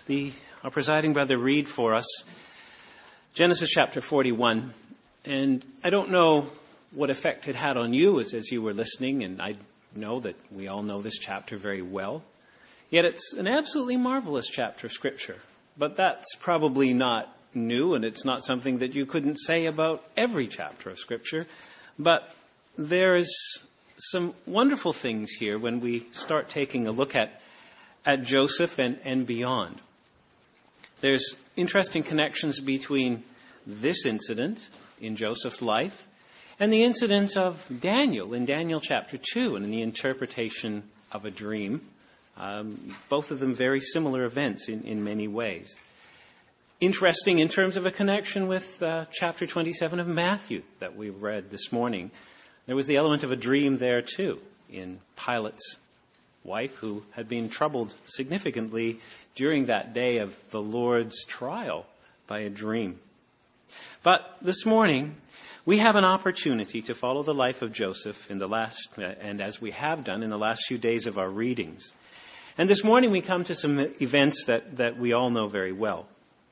our presiding brother read for us Genesis chapter 41. And I don't know what effect it had on you as you were listening, and I know that we all know this chapter very well. Yet it's an absolutely marvelous chapter of Scripture. But that's probably not new, and it's not something that you couldn't say about every chapter of Scripture. But there's some wonderful things here when we start taking a look at Joseph and beyond. There's interesting connections between this incident in Joseph's life and the incident of Daniel in Daniel chapter 2 and in the interpretation of a dream. Both of them very similar events in many ways. Interesting in terms of a connection with chapter 27 of Matthew that we read this morning. There was the element of a dream there too in Pilate's wife, who had been troubled significantly during that day of the Lord's trial by a dream. But this morning, we have an opportunity to follow the life of Joseph and as we have done in the last few days of our readings. And this morning we come to some events that we all know very well.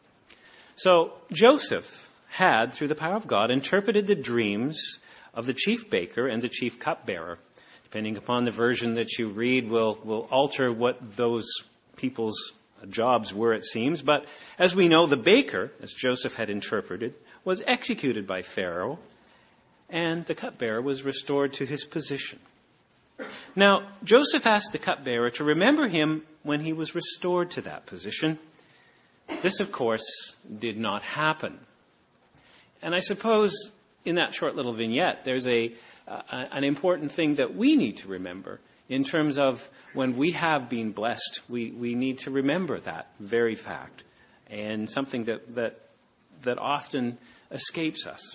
So Joseph had, through the power of God, interpreted the dreams of the chief baker and the chief cupbearer. Depending upon the version that you read, will alter what those people's jobs were, it seems. But as we know, the baker, as Joseph had interpreted, was executed by Pharaoh, and the cupbearer was restored to his position. Now, Joseph asked the cupbearer to remember him when he was restored to that position. This, of course, did not happen. And I suppose in that short little vignette, there's an important thing that we need to remember in terms of when we have been blessed. We need to remember that very fact, and something that often escapes us.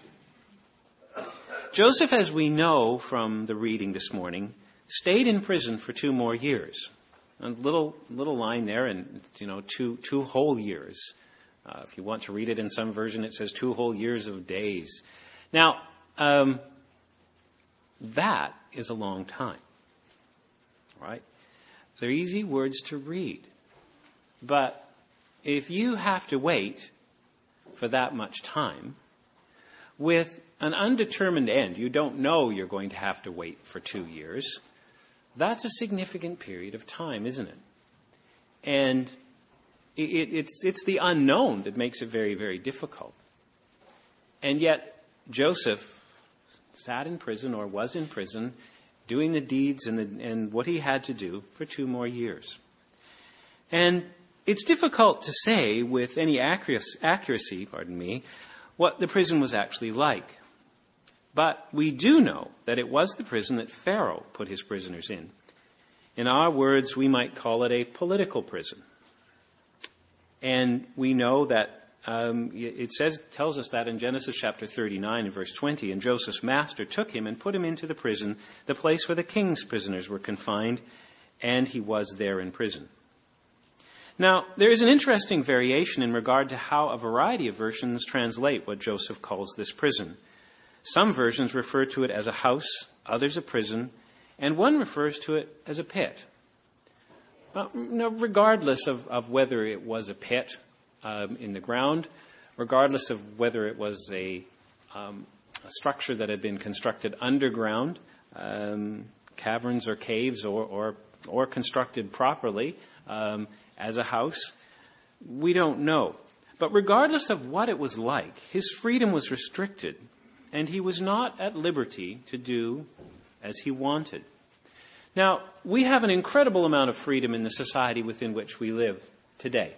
Joseph, as we know from the reading this morning, stayed in prison for 2 more years. A little line there, and two whole years. If you want to read it in some version, it says 2 whole years of days. Now, that is a long time, right? They're easy words to read. But if you have to wait for that much time with an undetermined end, you don't know you're going to have to wait for 2 years, that's a significant period of time, isn't it? And it's the unknown that makes it very, very difficult. And yet, Joseph sat in prison, or was in prison, doing the deeds and what he had to do for 2 more years. And it's difficult to say with any accuracy, what the prison was actually like. But we do know that it was the prison that Pharaoh put his prisoners in. In our words, we might call it a political prison. And we know that it tells us that in Genesis chapter 39 and verse 20, and Joseph's master took him and put him into the prison, the place where the king's prisoners were confined, and he was there in prison. Now, there is an interesting variation in regard to how a variety of versions translate what Joseph calls this prison. Some versions refer to it as a house, others a prison, and one refers to it as a pit. Regardless of whether it was a pit in the ground, regardless of whether it was a structure that had been constructed underground, caverns or caves, or constructed properly as a house, we don't know. But regardless of what it was like, his freedom was restricted, and he was not at liberty to do as he wanted. Now, we have an incredible amount of freedom in the society within which we live today.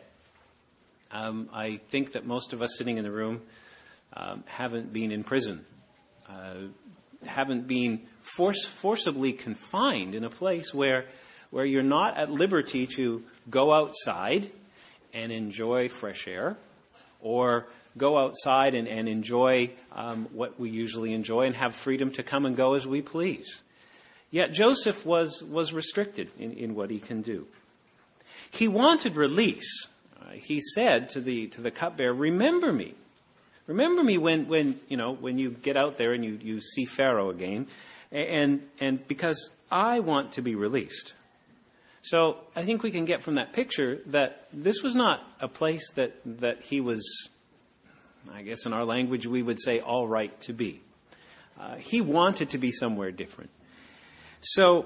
I think that most of us sitting in the room haven't been in prison, haven't been forcibly confined in a place where you're not at liberty to go outside and enjoy fresh air, or go outside and enjoy what we usually enjoy, and have freedom to come and go as we please. Yet Joseph was restricted in what he can do. He wanted release. He said to the cupbearer, "Remember me. Remember me when you get out there and you see Pharaoh again, and because I want to be released." So I think we can get from that picture that this was not a place that he was, I guess in our language we would say, all right to be. He wanted to be somewhere different. So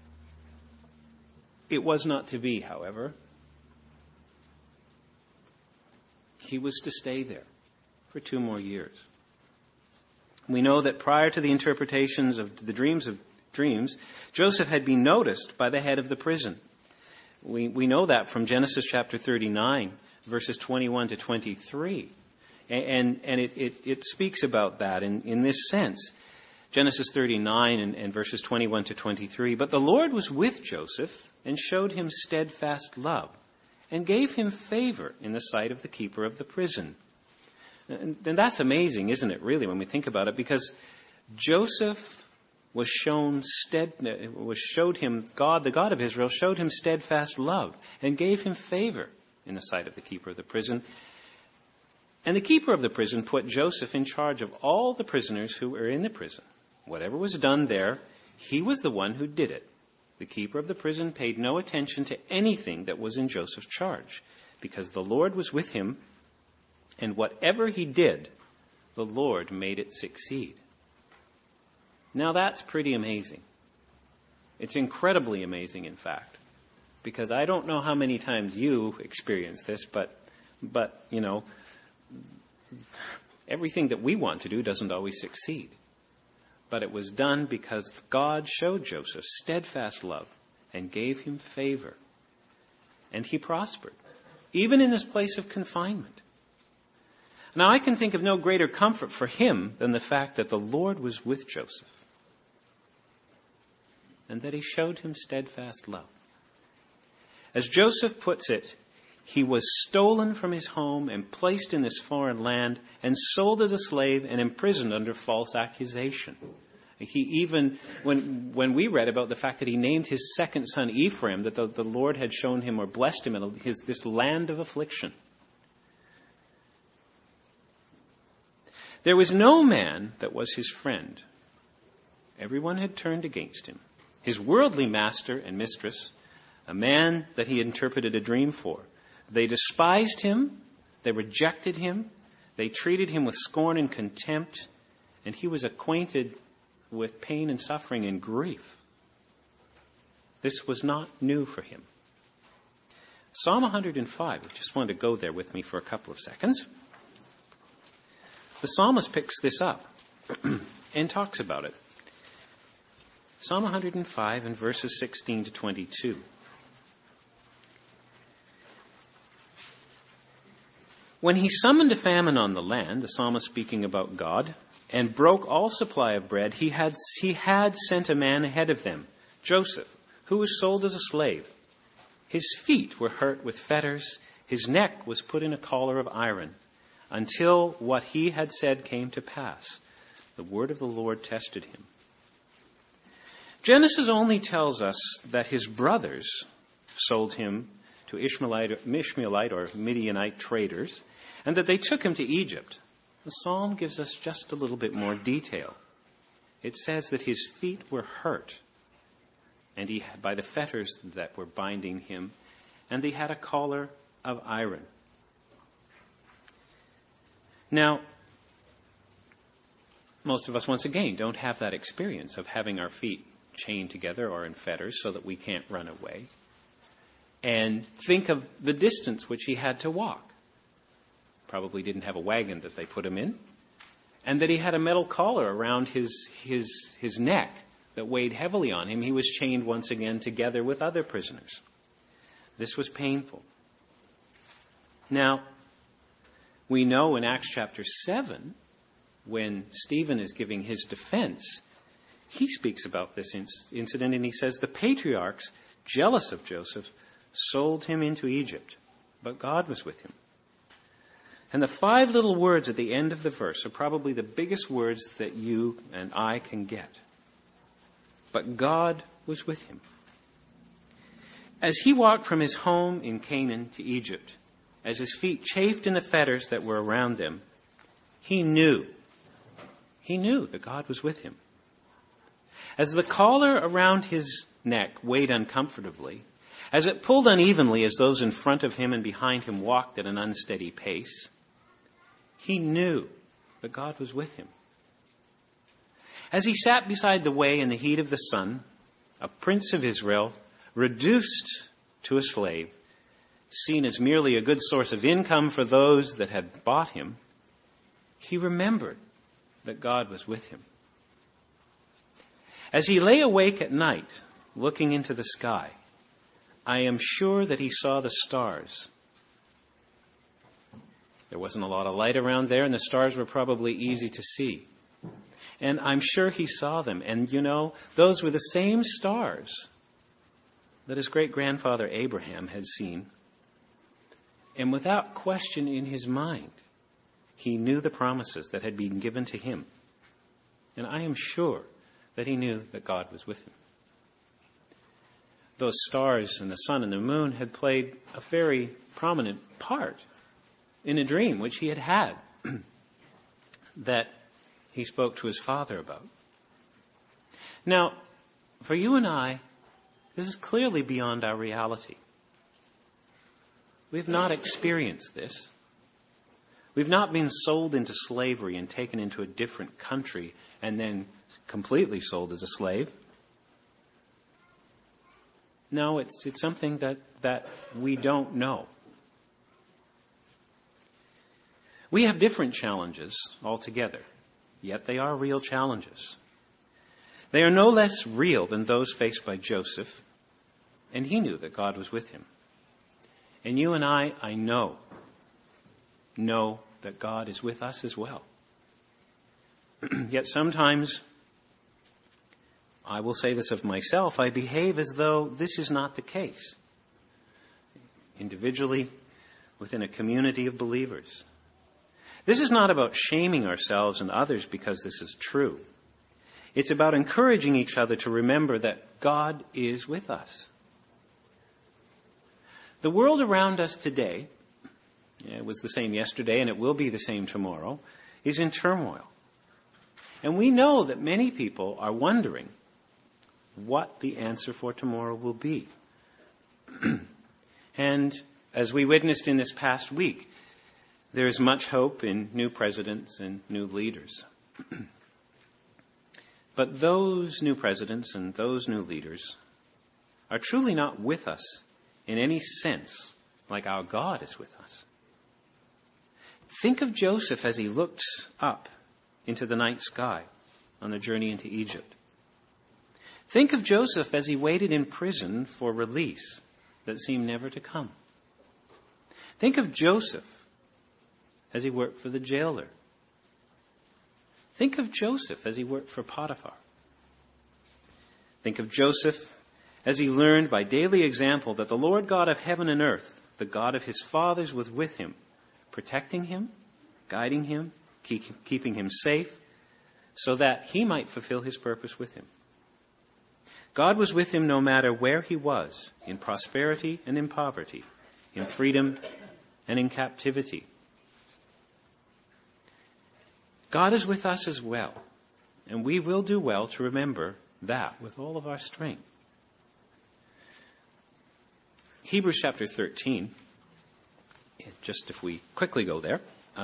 it was not to be, however. He was to stay there for 2 more years. We know that prior to the interpretations of the dreams, Joseph had been noticed by the head of the prison. We know that from Genesis chapter 39, verses 21 to 23. And it speaks about that in this sense. Genesis 39 and verses 21 to 23. But the Lord was with Joseph and showed him steadfast love and gave him favor in the sight of the keeper of the prison. And that's amazing, isn't it, really, when we think about it? Because Joseph was showed him, God, the God of Israel, showed him steadfast love and gave him favor in the sight of the keeper of the prison. And the keeper of the prison put Joseph in charge of all the prisoners who were in the prison. Whatever was done there, he was the one who did it. The keeper of the prison paid no attention to anything that was in Joseph's charge, because the Lord was with him, and whatever he did, the Lord made it succeed. Now that's pretty amazing. It's incredibly amazing, in fact, because I don't know how many times you experience this, but you know, everything that we want to do doesn't always succeed. But it was done because God showed Joseph steadfast love and gave him favor. And he prospered, even in this place of confinement. Now, I can think of no greater comfort for him than the fact that the Lord was with Joseph and that he showed him steadfast love. As Joseph puts it, he was stolen from his home and placed in this foreign land and sold as a slave and imprisoned under false accusation. He even, when we read about the fact that he named his second son Ephraim, that the Lord had shown him or blessed him in this land of affliction. There was no man that was his friend. Everyone had turned against him. His worldly master and mistress, a man that he interpreted a dream for, they despised him, they rejected him, they treated him with scorn and contempt, and he was acquainted with pain and suffering and grief. This was not new for him. Psalm 105, I just wanted to go there with me for a couple of seconds. The psalmist picks this up and talks about it. Psalm 105 and verses 16 to 22. When he summoned a famine on the land, the psalmist speaking about God, and broke all supply of bread, he had sent a man ahead of them, Joseph, who was sold as a slave. His feet were hurt with fetters, his neck was put in a collar of iron, until what he had said came to pass. The word of the Lord tested him. Genesis only tells us that his brothers sold him to Ishmaelite or Midianite traders, and that they took him to Egypt. The psalm gives us just a little bit more detail. It says that his feet were hurt, and he by the fetters that were binding him, and he had a collar of iron. Now, most of us, once again, don't have that experience of having our feet chained together or in fetters so that we can't run away. And think of the distance which he had to walk. Probably didn't have a wagon that they put him in. And that he had a metal collar around his neck that weighed heavily on him. He was chained once again together with other prisoners. This was painful. Now, we know in Acts chapter 7, when Stephen is giving his defense, he speaks about this incident and he says, the patriarchs, jealous of Joseph, sold him into Egypt, but God was with him. And the 5 little words at the end of the verse are probably the biggest words that you and I can get. But God was with him. As he walked from his home in Canaan to Egypt, as his feet chafed in the fetters that were around them, he knew that God was with him. As the collar around his neck weighed uncomfortably, As it pulled unevenly as those in front of him and behind him walked at an unsteady pace, he knew that God was with him. As he sat beside the way in the heat of the sun, a prince of Israel, reduced to a slave, seen as merely a good source of income for those that had bought him, he remembered that God was with him. As he lay awake at night, looking into the sky, I am sure that he saw the stars. There wasn't a lot of light around there, and the stars were probably easy to see. And I'm sure he saw them. And you know, those were the same stars that his great-grandfather Abraham had seen. And without question in his mind, he knew the promises that had been given to him. And I am sure that he knew that God was with him. Those stars and the sun and the moon had played a very prominent part in a dream which he had had that he spoke to his father about. Now, for you and I, this is clearly beyond our reality. We've not experienced this. We've not been sold into slavery and taken into a different country and then completely sold as a slave. No, it's something that we don't know. We have different challenges altogether, yet they are real challenges. They are no less real than those faced by Joseph, and he knew that God was with him. And you and I know that God is with us as well. Yet sometimes, I will say this of myself, I behave as though this is not the case. Individually, within a community of believers. This is not about shaming ourselves and others because this is true. It's about encouraging each other to remember that God is with us. The world around us today, it was the same yesterday and it will be the same tomorrow, is in turmoil. And we know that many people are wondering what the answer for tomorrow will be. And as we witnessed in this past week, there is much hope in new presidents and new leaders. But those new presidents and those new leaders are truly not with us in any sense like our God is with us. Think of Joseph as he looked up into the night sky on the journey into Egypt. Think of Joseph as he waited in prison for release that seemed never to come. Think of Joseph as he worked for the jailer. Think of Joseph as he worked for Potiphar. Think of Joseph as he learned by daily example that the Lord God of heaven and earth, the God of his fathers, was with him, protecting him, guiding him, keeping him safe, so that he might fulfill his purpose with him. God was with him no matter where he was, in prosperity and in poverty, in freedom and in captivity. God is with us as well, and we will do well to remember that with all of our strength. Hebrews chapter 13, just if we quickly go there,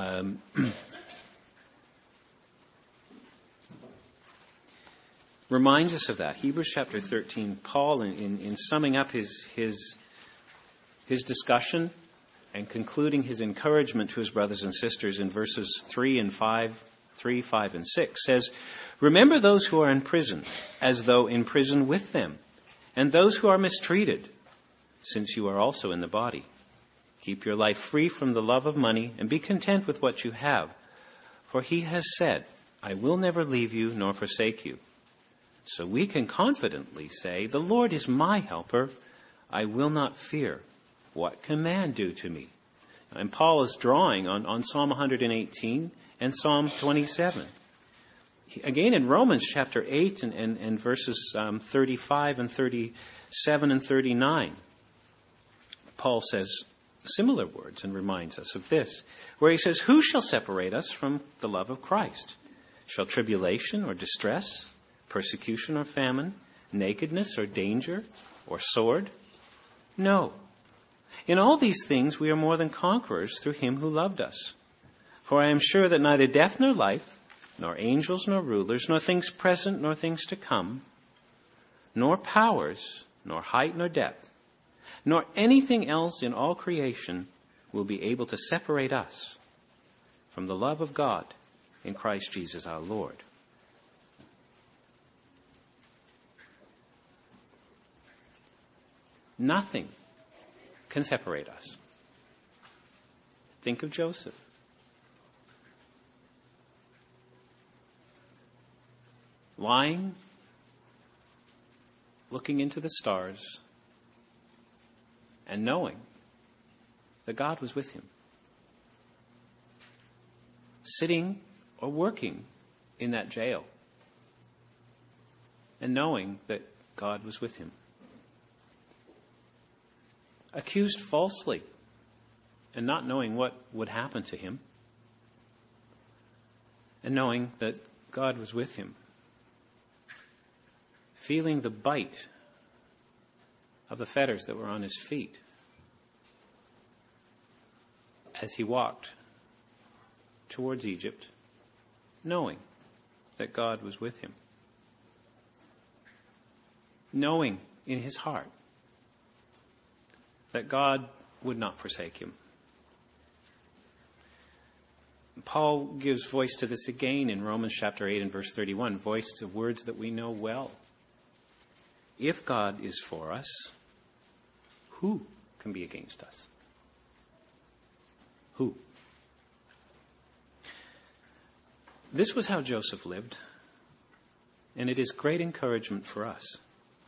reminds us of that. Hebrews chapter 13, Paul, in summing up his discussion and concluding his encouragement to his brothers and sisters in verses 3 and 5, 5 and 6, says, "Remember those who are in prison, as though in prison with them, and those who are mistreated, since you are also in the body. Keep your life free from the love of money, and be content with what you have. For he has said, 'I will never leave you nor forsake you.' So we can confidently say, 'The Lord is my helper. I will not fear. What can man do to me?'" And Paul is drawing on Psalm 118 and Psalm 27. Again, in Romans chapter 8 and verses 35 and 37 and 39, Paul says similar words and reminds us of this, where he says, "Who shall separate us from the love of Christ? Shall tribulation or distress, persecution or famine, nakedness or danger or sword? No. In all these things we are more than conquerors through him who loved us. For I am sure that neither death nor life, nor angels nor rulers, nor things present nor things to come, nor powers, nor height nor depth, nor anything else in all creation will be able to separate us from the love of God in Christ Jesus our Lord. Nothing can separate us. Think of Joseph. Lying, looking into the stars, and knowing that God was with him. Sitting or working in that jail, and knowing that God was with him. Accused falsely, and not knowing what would happen to him, and knowing that God was with him. Feeling the bite of the fetters that were on his feet as he walked towards Egypt, knowing that God was with him. Knowing in his heart that God would not forsake him. Paul gives voice to this again in Romans chapter 8 and verse 31, voice to words that we know well. If God is for us, who can be against us? Who? This was how Joseph lived, and it is great encouragement for us.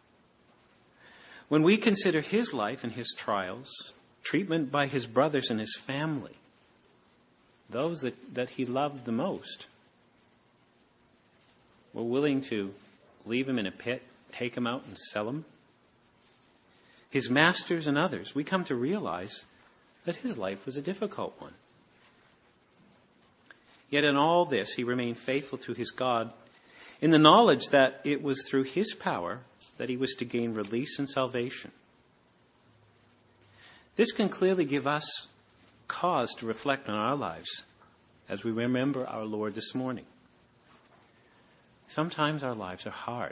When we consider his life and his trials, treatment by his brothers and his family, those that he loved the most, were willing to leave him in a pit, take him out and sell him. His masters and others, we come to realize that his life was a difficult one. Yet in all this, he remained faithful to his God in the knowledge that it was through his power that he was to gain release and salvation. This can clearly give us cause to reflect on our lives as we remember our Lord this morning. Sometimes our lives are hard.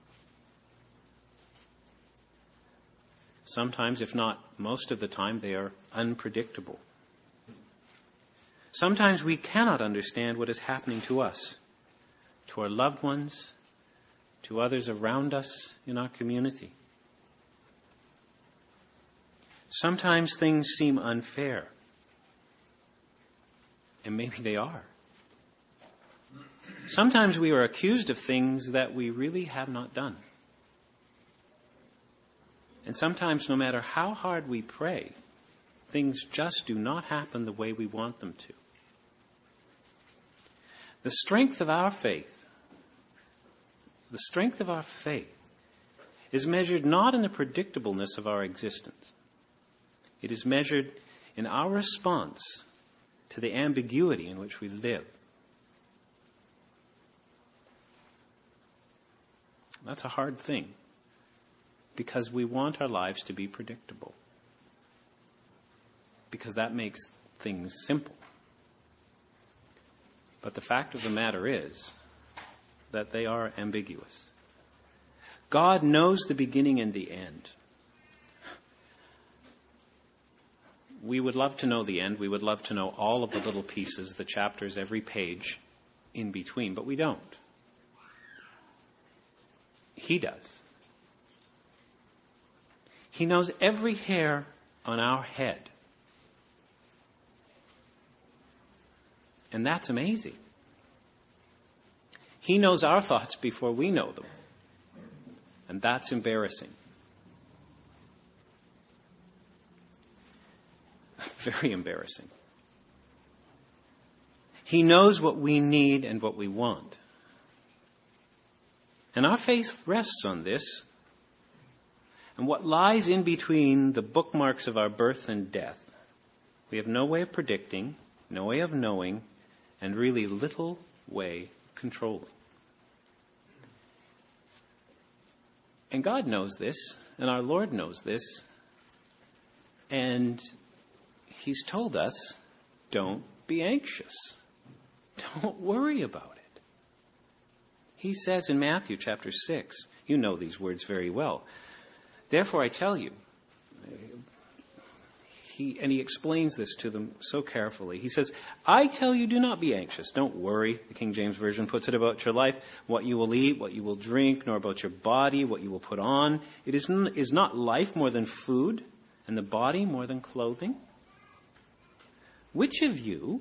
Sometimes, if not most of the time, they are unpredictable. Sometimes we cannot understand what is happening to us, to our loved ones, to others around us in our community. Sometimes things seem unfair, and maybe they are. Sometimes we are accused of things that we really have not done. And sometimes, no matter how hard we pray, things just do not happen the way we want them to. The strength of our faith is measured not in the predictableness of our existence. It is measured in our response to the ambiguity in which we live. That's a hard thing, because we want our lives to be predictable, because that makes things simple. But the fact of the matter is that they are ambiguous. God knows the beginning and the end. We would love to know the end. We would love to know all of the little pieces, the chapters, every page in between, but we don't. He does. He knows every hair on our head. And that's amazing. He knows our thoughts before we know them. And that's embarrassing. Very embarrassing. He knows what we need and what we want. And our faith rests on this. And what lies in between the bookmarks of our birth and death, we have no way of predicting, no way of knowing, and really little way of controlling. And God knows this, and our Lord knows this, And he's told us, don't be anxious. Don't worry about it. He says in Matthew chapter 6, you know these words very well. Therefore I tell you, he explains this to them so carefully. He says, I tell you, do not be anxious. Don't worry, the King James Version puts it, about your life, what you will eat, what you will drink, nor about your body, what you will put on. It is not life more than food, and the body more than clothing? Which of you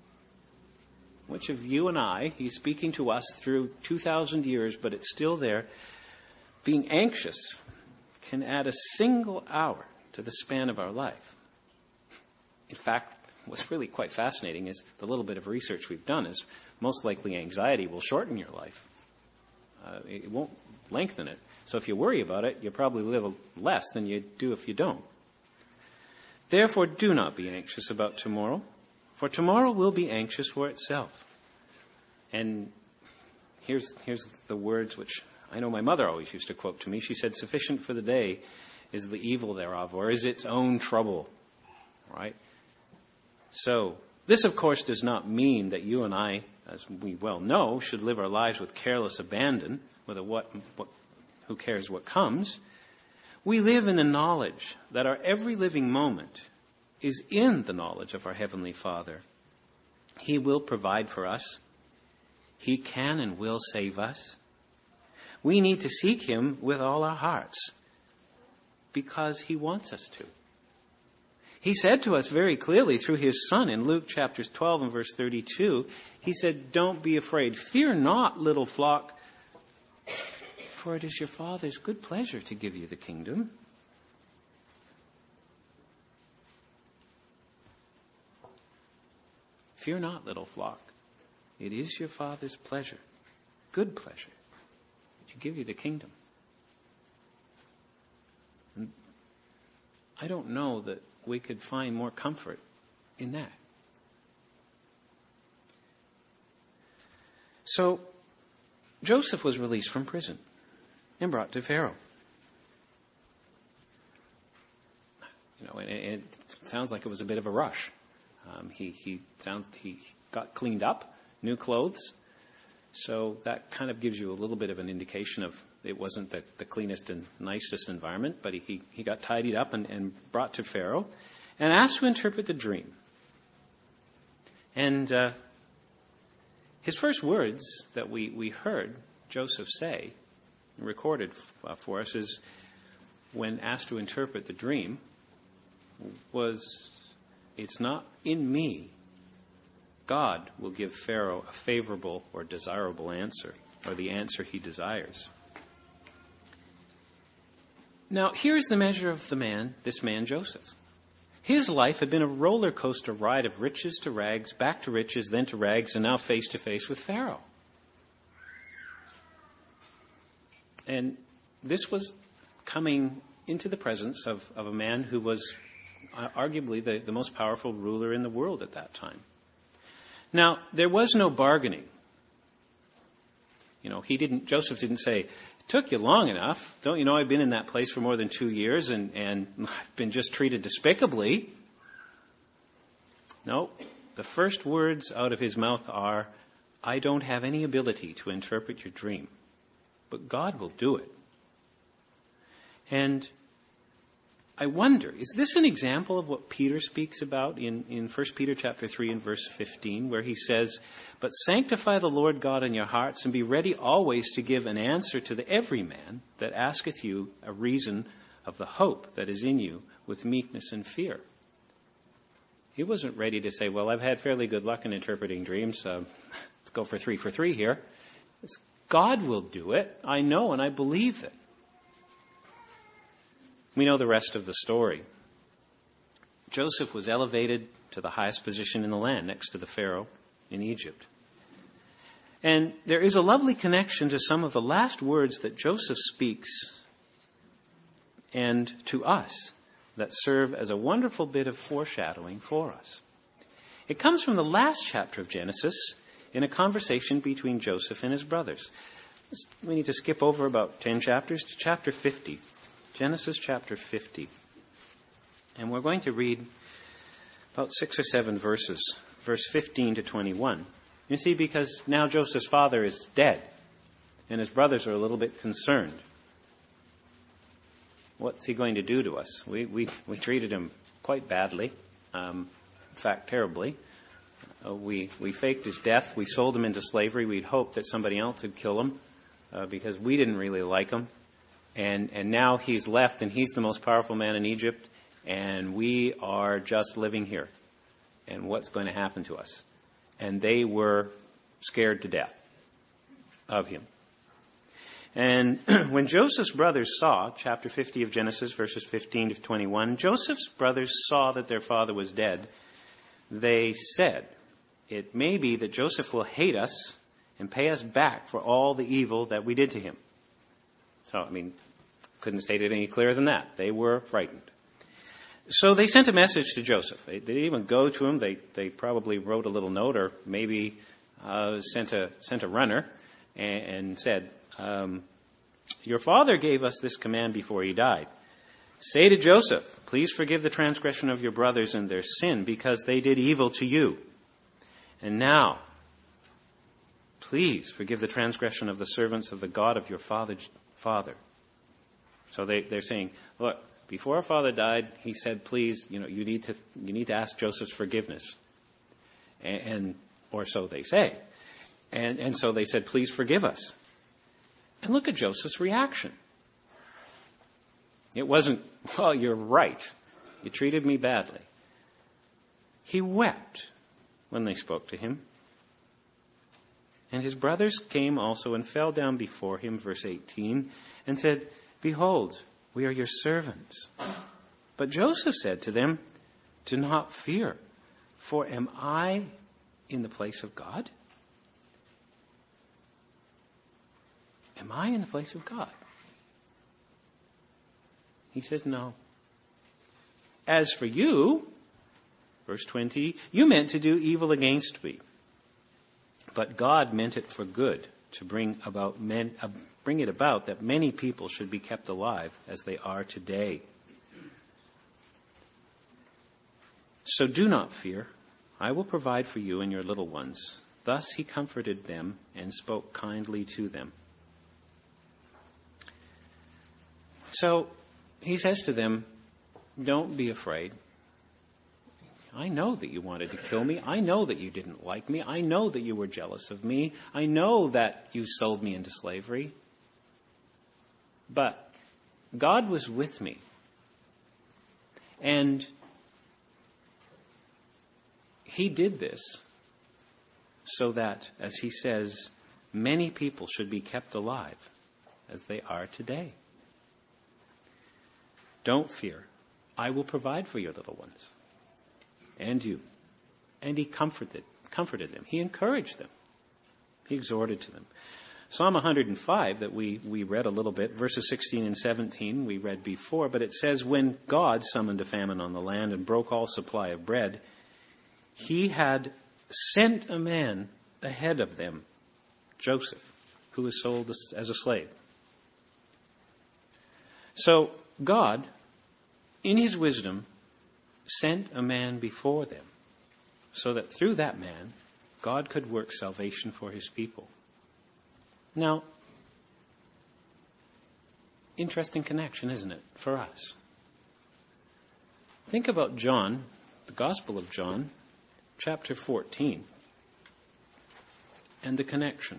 and I, he's speaking to us through 2,000 years, but it's still there, being anxious can add a single hour to the span of our life? In fact, what's really quite fascinating is the little bit of research we've done is most likely anxiety will shorten your life. It won't lengthen it. So if you worry about it, you'll probably live less than you do if you don't. Therefore, do not be anxious about tomorrow, for tomorrow will be anxious for itself. And here's the words which I know my mother always used to quote to me. She said, sufficient for the day is the evil thereof, or is its own trouble. Right? So, this of course does not mean that you and I, as we well know, should live our lives with careless abandon, who cares what comes. We live in the knowledge that our every living moment is in the knowledge of our Heavenly Father. He will provide for us. He can and will save us. We need to seek Him with all our hearts because He wants us to. He said to us very clearly through His Son in Luke chapters 12 and verse 32, He said, don't be afraid. Fear not, little flock, for it is your Father's good pleasure to give you the kingdom. Fear not, little flock. It is your Father's pleasure, good pleasure, to give you the kingdom. And I don't know that we could find more comfort in that. So, Joseph was released from prison and brought to Pharaoh. And it sounds like it was a bit of a rush. He got cleaned up, new clothes. So that kind of gives you a little bit of an indication of it wasn't the cleanest and nicest environment, but he got tidied up and brought to Pharaoh and asked to interpret the dream. And his first words that we heard Joseph say, recorded for us, is when asked to interpret the dream, was, it's not in me. God will give Pharaoh a favorable or desirable answer, or the answer he desires. Now, here's the measure of this man Joseph. His life had been a roller coaster ride of riches to rags, back to riches, then to rags, and now face to face with Pharaoh. And this was coming into the presence of a man who was arguably the most powerful ruler in the world at that time. Now, there was no bargaining. Joseph didn't say, it took you long enough. Don't you know I've been in that place for more than 2 years and I've been just treated despicably. No, the first words out of his mouth are, I don't have any ability to interpret your dream, but God will do it. And I wonder, is this an example of what Peter speaks about in 1 Peter chapter 3 and verse 15, where he says, but sanctify the Lord God in your hearts and be ready always to give an answer to every man that asketh you a reason of the hope that is in you with meekness and fear. He wasn't ready to say, well, I've had fairly good luck in interpreting dreams. Let's go for 3 here. God will do it. I know and I believe it. We know the rest of the story. Joseph was elevated to the highest position in the land, next to the Pharaoh in Egypt. And there is a lovely connection to some of the last words that Joseph speaks and to us that serve as a wonderful bit of foreshadowing for us. It comes from the last chapter of Genesis in a conversation between Joseph and his brothers. We need to skip over about 10 chapters to chapter 50. Genesis chapter 50. And we're going to read about 6 or 7 verses, verse 15 to 21. You see, because now Joseph's father is dead, and his brothers are a little bit concerned. What's he going to do to us? We treated him quite badly, in fact, terribly. We faked his death. We sold him into slavery. We'd hoped that somebody else would kill him because we didn't really like him. And now he's left, and he's the most powerful man in Egypt, and we are just living here. And what's going to happen to us? And they were scared to death of him. And when Joseph's brothers saw, chapter 50 of Genesis, verses 15 to 21, Joseph's brothers saw that their father was dead. They said, "It may be that Joseph will hate us and pay us back for all the evil that we did to him." So, couldn't state it any clearer than that. They were frightened. So they sent a message to Joseph. They didn't even go to him. They probably wrote a little note, or maybe sent a runner and said, "Your father gave us this command before he died. Say to Joseph, please forgive the transgression of your brothers and their sin, because they did evil to you. And now, please forgive the transgression of the servants of the God of your father." So they're saying, look, before our father died, he said, please, you need to ask Joseph's forgiveness. Or so they say. And so they said, please forgive us. And look at Joseph's reaction. It wasn't, well, you're right. You treated me badly. He wept when they spoke to him. And his brothers came also and fell down before him, verse 18, and said, "Behold, we are your servants." But Joseph said to them, "Do not fear, for am I in the place of God?" Am I in the place of God? He says, "No. As for you," verse 20, "you meant to do evil against me. But God meant it for good, to bring it about that many people should be kept alive as they are today. So do not fear. I will provide for you and your little ones." Thus he comforted them and spoke kindly to them. So he says to them, don't be afraid. I know that you wanted to kill me. I know that you didn't like me. I know that you were jealous of me. I know that you sold me into slavery. But God was with me. And he did this so that, as he says, many people should be kept alive as they are today. Don't fear. I will provide for your little ones and you. And he comforted them. He encouraged them. He exhorted to them. Psalm 105 that we read a little bit, verses 16 and 17, we read before, but it says, when God summoned a famine on the land and broke all supply of bread, he had sent a man ahead of them, Joseph, who was sold as a slave. So God, in his wisdom, sent a man before them so that through that man, God could work salvation for his people. Now, interesting connection, isn't it, for us? Think about John, the Gospel of John, chapter 14, and the connection.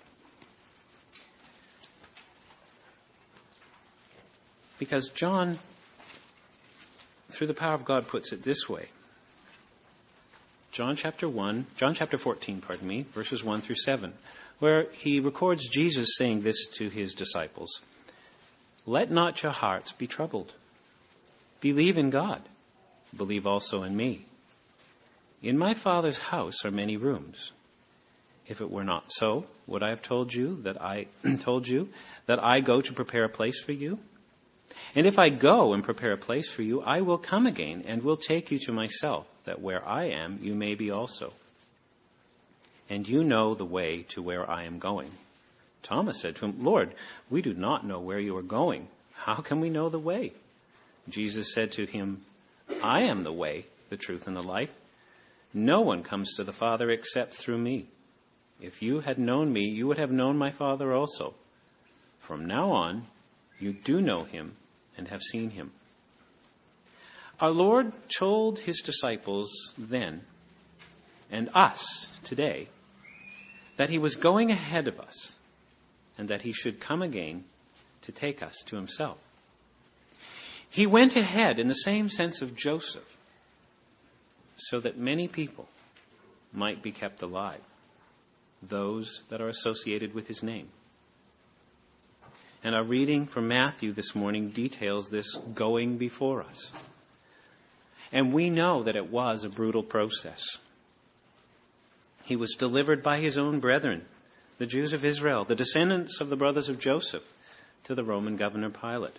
Because John, through the power of God, puts it this way. John chapter 14, verses 1 through 7, where he records Jesus saying this to his disciples. Let not your hearts be troubled. Believe in God. Believe also in me. In my Father's house are many rooms. If it were not so, would I have told you that I go to prepare a place for you? And if I go and prepare a place for you, I will come again and will take you to myself, that where I am, you may be also. And you know the way to where I am going. Thomas said to him, Lord, we do not know where you are going. How can we know the way? Jesus said to him, I am the way, the truth, and the life. No one comes to the Father except through me. If you had known me, you would have known my Father also. From now on, you do know him and have seen him." Our Lord told his disciples then, and us today, that he was going ahead of us and that he should come again to take us to himself. He went ahead in the same sense of Joseph, so that many people might be kept alive, those that are associated with his name. And our reading from Matthew this morning details this going before us. And we know that it was a brutal process. He was delivered by his own brethren, the Jews of Israel, the descendants of the brothers of Joseph, to the Roman governor Pilate.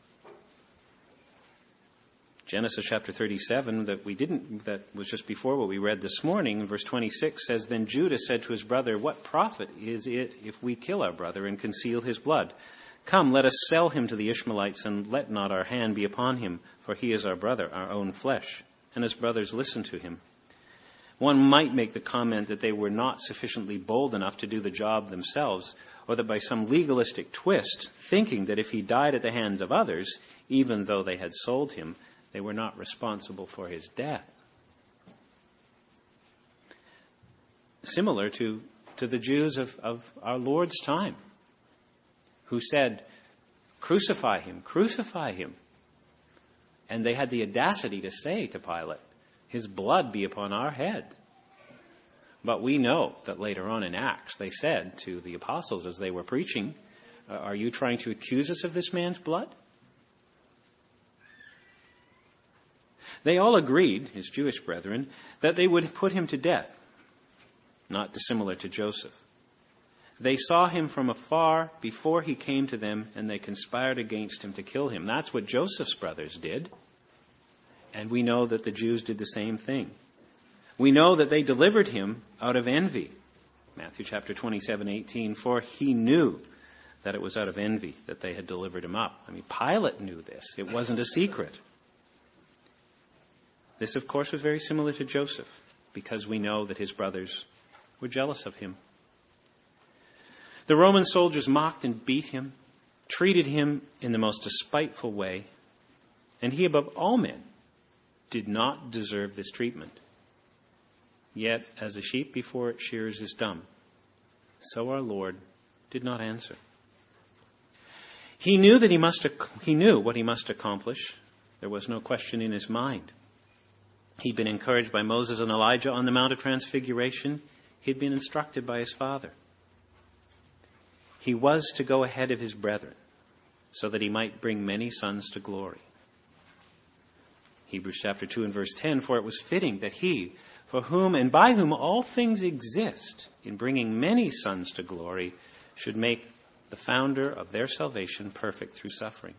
Genesis chapter 37 that was just before what we read this morning, verse 26 says, "Then Judah said to his brother, 'What profit is it if we kill our brother and conceal his blood? Come, let us sell him to the Ishmaelites, and let not our hand be upon him, for he is our brother, our own flesh.' And his brothers listened to him." One might make the comment that they were not sufficiently bold enough to do the job themselves, or that by some legalistic twist, thinking that if he died at the hands of others, even though they had sold him, they were not responsible for his death. Similar to the Jews of our Lord's time, who said, "Crucify him, crucify him." And they had the audacity to say to Pilate, "His blood be upon our head." But we know that later on in Acts, they said to the apostles as they were preaching, "Are you trying to accuse us of this man's blood?" They all agreed, his Jewish brethren, that they would put him to death, not dissimilar to Joseph. They saw him from afar before he came to them, and they conspired against him to kill him. That's what Joseph's brothers did. And we know that the Jews did the same thing. We know that they delivered him out of envy. Matthew chapter 27:18, "For he knew that it was out of envy that they had delivered him up." I mean, Pilate knew this. It wasn't a secret. This, of course, was very similar to Joseph, because we know that his brothers were jealous of him. The Roman soldiers mocked and beat him, treated him in the most despiteful way, and he, above all men, did not deserve this treatment. Yet, as a sheep before its shearers is dumb, so our Lord did not answer. He knew what he must accomplish. There was no question in his mind. He'd been encouraged by Moses and Elijah on the Mount of Transfiguration. He'd been instructed by his father. He was to go ahead of his brethren so that he might bring many sons to glory. Hebrews chapter 2 and verse 10, "For it was fitting that he, for whom and by whom all things exist, in bringing many sons to glory, should make the founder of their salvation perfect through suffering."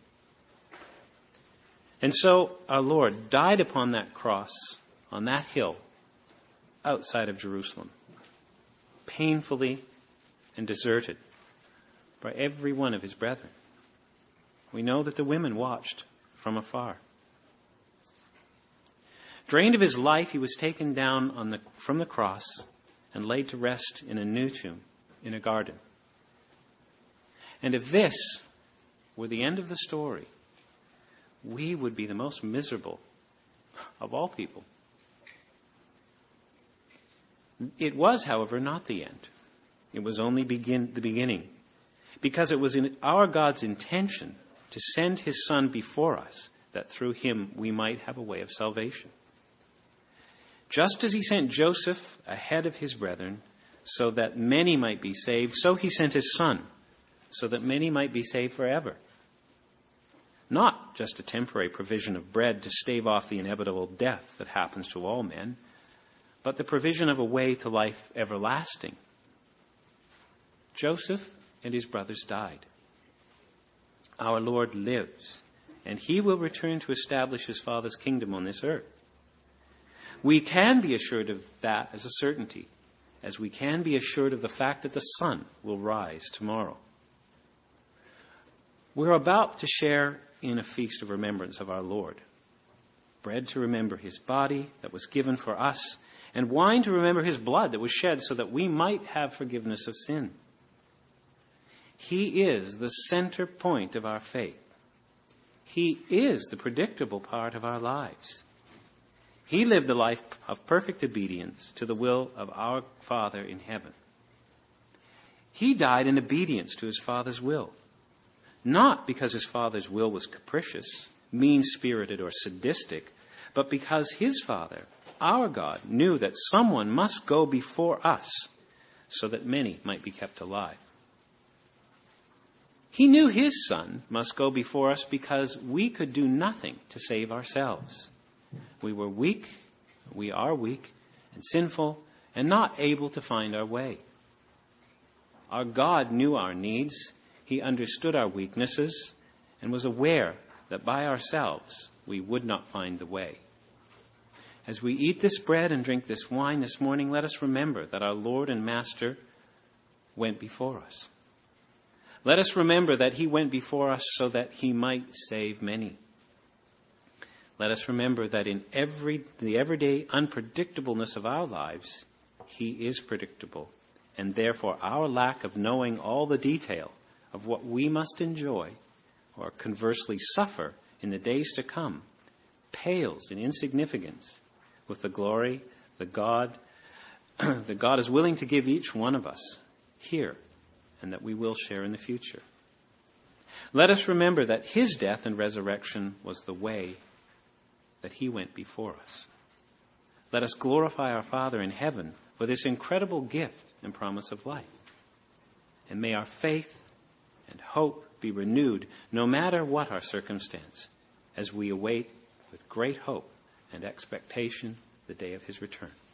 And so our Lord died upon that cross, on that hill, outside of Jerusalem, painfully and deserted by every one of his brethren. We know that the women watched from afar. Drained of his life, he was taken down from the cross and laid to rest in a new tomb in a garden. And if this were the end of the story, we would be the most miserable of all people. It was, however, not the end. It was only the beginning, because it was in our God's intention to send his Son before us, that through him we might have a way of salvation. Just as he sent Joseph ahead of his brethren so that many might be saved, so he sent his Son so that many might be saved forever. Not just a temporary provision of bread to stave off the inevitable death that happens to all men, but the provision of a way to life everlasting. Joseph and his brothers died. Our Lord lives, and he will return to establish his Father's kingdom on this earth. We can be assured of that as a certainty, as we can be assured of the fact that the sun will rise tomorrow. We're about to share in a feast of remembrance of our Lord. bread to remember his body that was given for us, and wine to remember his blood that was shed so that we might have forgiveness of sin. He is the center point of our faith. He is the predictable part of our lives. He lived the life of perfect obedience to the will of our Father in heaven. He died in obedience to his Father's will, not because his Father's will was capricious, mean-spirited, or sadistic, but because his Father, our God, knew that someone must go before us so that many might be kept alive. He knew his Son must go before us because we could do nothing to save ourselves. We were weak, we are weak and sinful and not able to find our way. Our God knew our needs, he understood our weaknesses, and was aware that by ourselves we would not find the way. As we eat this bread and drink this wine this morning, let us remember that our Lord and Master went before us. Let us remember that he went before us so that he might save many. Let us remember that in the everyday unpredictableness of our lives, he is predictable, and therefore our lack of knowing all the detail of what we must enjoy or conversely suffer in the days to come pales in insignificance with the glory that God is willing to give each one of us here and that we will share in the future. Let us remember that his death and resurrection was the way that he went before us. Let us glorify our Father in heaven for this incredible gift and promise of life. And may our faith and hope be renewed no matter what our circumstance, as we await with great hope and expectation the day of his return.